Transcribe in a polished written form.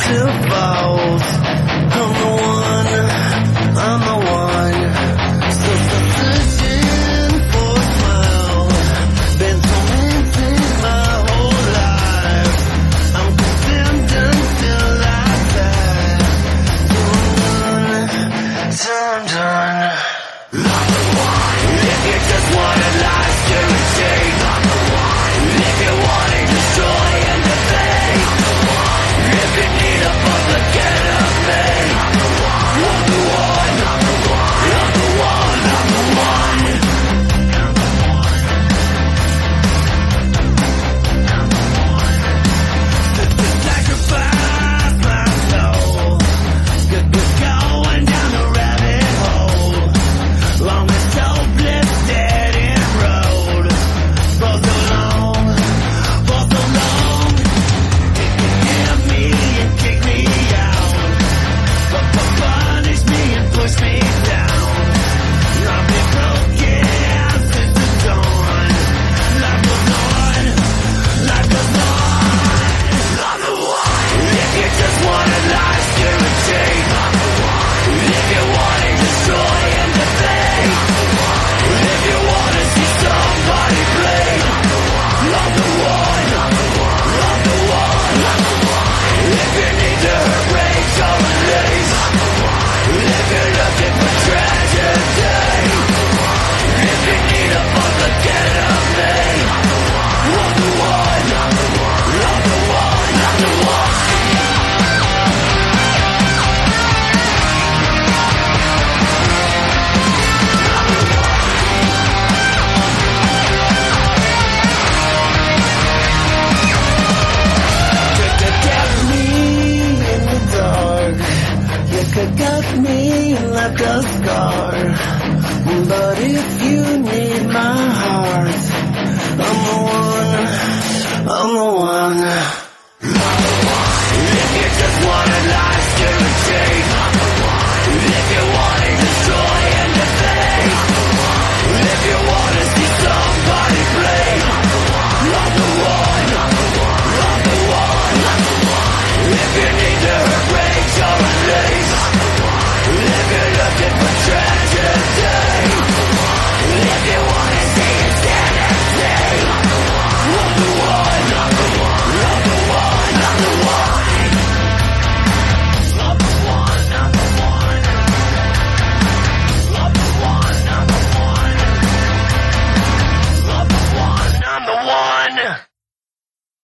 to both. I'm the one. So searching for a smile. Been tormented my whole life. I'm condemned until I die. Done. Not the one. If you just wanted life's guarantee. Not the one. If you wanted to destroy and defeat. Not the one. If you need a public enemy. Not the one. I'm the one. Not the one. I'm the one. I'm the one. I'm the one. I'm the one. To sacrifice my soul. Good going down the rabbit hole. Long and hopeless dead end road. For so long. It can hit me and kick me out. But punish me and push me down. I've been broken since the dawn. Life goes on. Life goes on. I'm the one. If you just wanted life's guarantee. I'm the one. If you wanted to destroy and defeat. I'm the one. If you wanna see somebody bleed. I'm the one. I'm the one. I'm the one. I'm the one. I'm the one. If you need to hurt, rage, or release. I'm the one. If you're looking for tragedy. I'm the one. If you need a public enemy. I'm the one. I'm the one. I'm the one. I'm the one. I'm the one. You could get me in the dark. You could cut me and left a scar. But if you need my heart, I'm the one. I'm the one. I'm the one. If you just wanted life's guarantee.